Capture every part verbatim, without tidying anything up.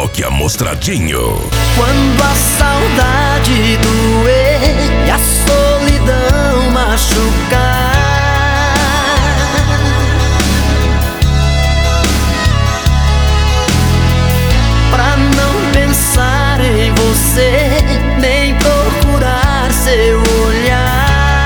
Reboque amostradinho. Quando a saudade doer e a solidão machucar, pra não pensar em você, nem procurar seu olhar,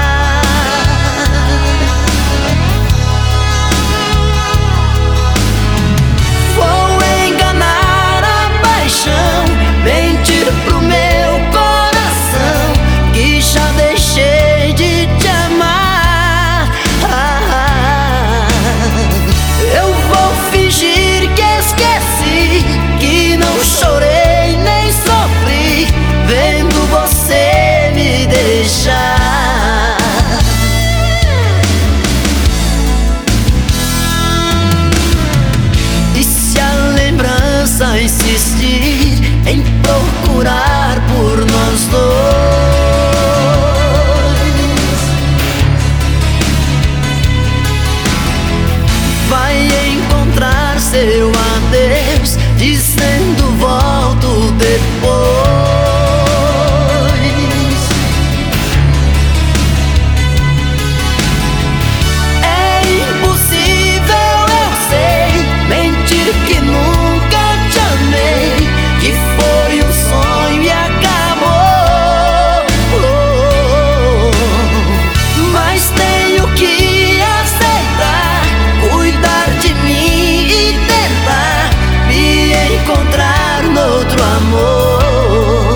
mentir pro meu coração que já deixei de te amar. ah, Eu vou fingir que esqueci, que não chorei nem sofri vendo você me deixar. E se a lembrança insistir em procurar por nós dois, vai encontrar seu adeus dizendo volto depois. É impossível, eu sei, mentir que nunca te amei, que foi um sonho e acabou. Mas tenho que aceitar, cuidar de mim e tentar me encontrar noutro amor.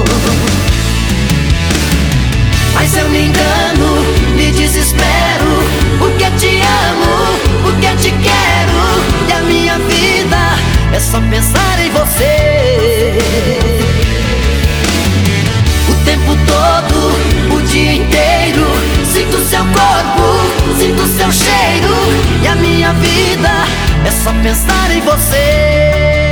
Mas eu me engano, me desespero, porque te amo, porque te quero, e a minha vida é só pensar em você. O tempo todo, o dia inteiro, sinto seu corpo, sinto seu cheiro, e a minha vida é só pensar em você.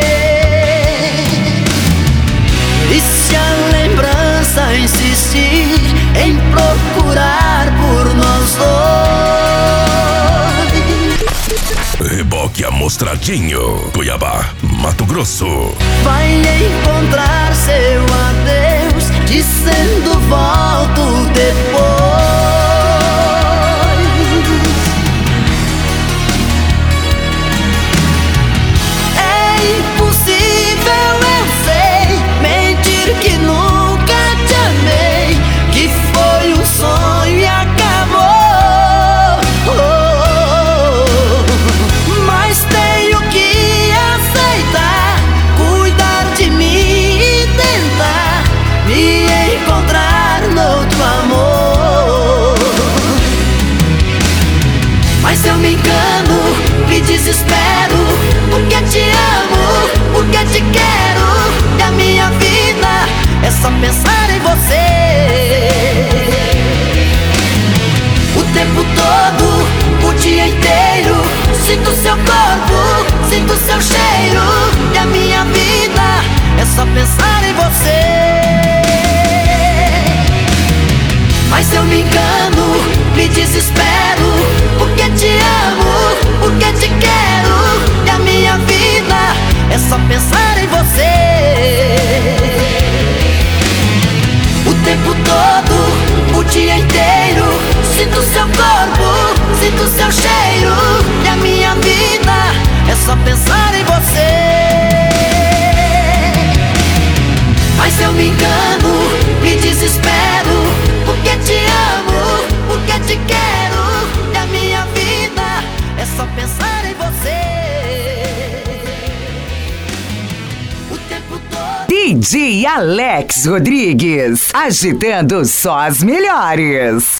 E se a lembrança insistir em procurar por nós dois, Reboque amostradinho. Cuiabá, Mato Grosso. vai encontrar seu adeus dizendo volto depois. É impossível, eu sei, mentir que nunca te amei, que foi um sonho e acabou. Mas tenho que aceitar, cuidar de mim e tentar me encontrar noutro amor. Mas eu me engano, me desespero, porque te amo, porque te quero, e a minha vida é só pensar em você. O tempo todo, o dia inteiro, sinto seu corpo, sinto seu cheiro, e a minha vida é só pensar em você. Mas eu me engano, me desespero, porque te amo, porque te quero, e a minha vida é só pensar em você. O tempo todo, o dia inteiro, sinto seu corpo, sinto seu cheiro, e a minha vida é só pensar em você. Mas eu me engano, me desespero, porque te amo, porque te quero, e a minha vida é só pensar em você. O tempo todo. D J Alex Rodrigues, agitando só as melhores.